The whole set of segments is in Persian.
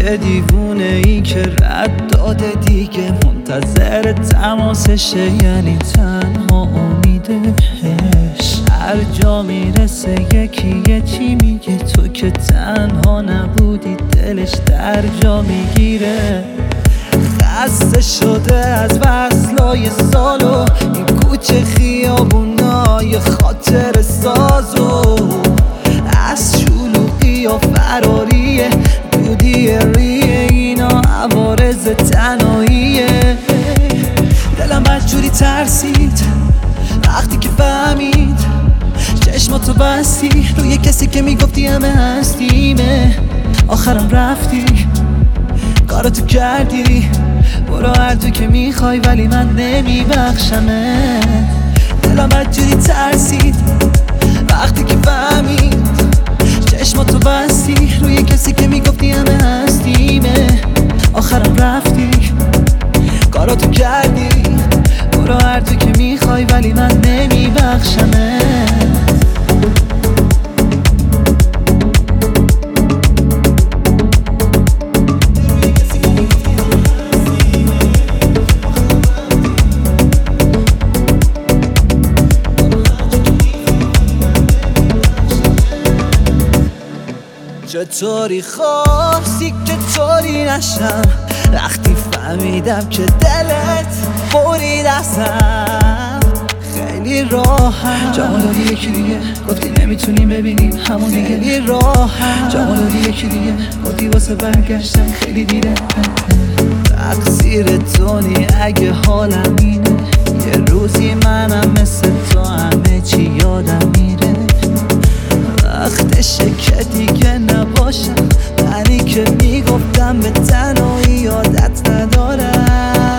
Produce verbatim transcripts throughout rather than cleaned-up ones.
یه دیوونه ای که رد داده دیگه منتظر تماسشه، یعنی تنها امیدش هر جا میرسه یکی یه چی میگه، تو که تنها نبودی دلش در جا میگیره. خسته شده از وصلای سالو این کوچه خیابونای خاطر سازو، از شلوغی و فراریه دودی ریه اینا عوارض تنهاییه. دلم بدجوری ترسید وقتی که فهمید چشماتو بستی روی کسی که میگفتی همه هستیمه، آخرم رفتی کاراتو کردی، برو هر تو که میخوای ولی من نمیبخشمه. دلم بدجوری ترسید وقتی که فهمید چشماتو بستی روی کسی که میگفتی همه هستیمه، آخرم رفتی کاراتو کردی، برو هر تو که میخوای ولی من نمیبخشمه. چطوری خواستی که طوری نشم وقتی فهمیدم که دلت برید ازم، خیلی راحت جواب دادی یکی دیگه گفتی نمیتونیم ببینیم همون دیگه، خیلی راحت جواب دادی یکی دیگه گفتی واسه برگشتن خیلی دیره. تقصیر تو نی اگه حالم اینه، یه روزی منم مثل تو همه چی یادم میره، وقتشه که دیگه نباشم منی که میگفتم به تنهایی یادت ندارم.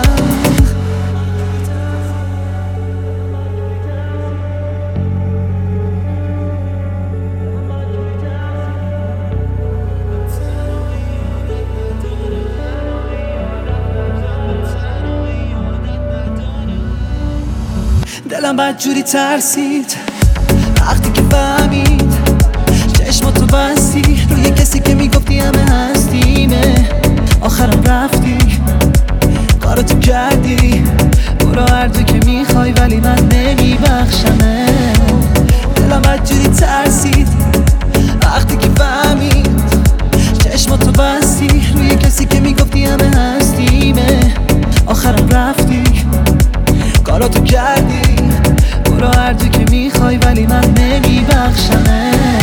دلم بدجوری ترسید وقتی که فهمید چشماتو بستی روی کسی که میگفتی همه هستیمه، آخرم رفتی کاراتو کردی، برو هر تو که میخوای ولی من نمیبخشمه. دلم بدجوری ترسید وقتی که فهمید چشماتو بستی روی کسی که میگفتی همه هستیمه، آخرم رفتی کاراتو کردی، برو هر تو که میخوای ولی من نمیبخشمه.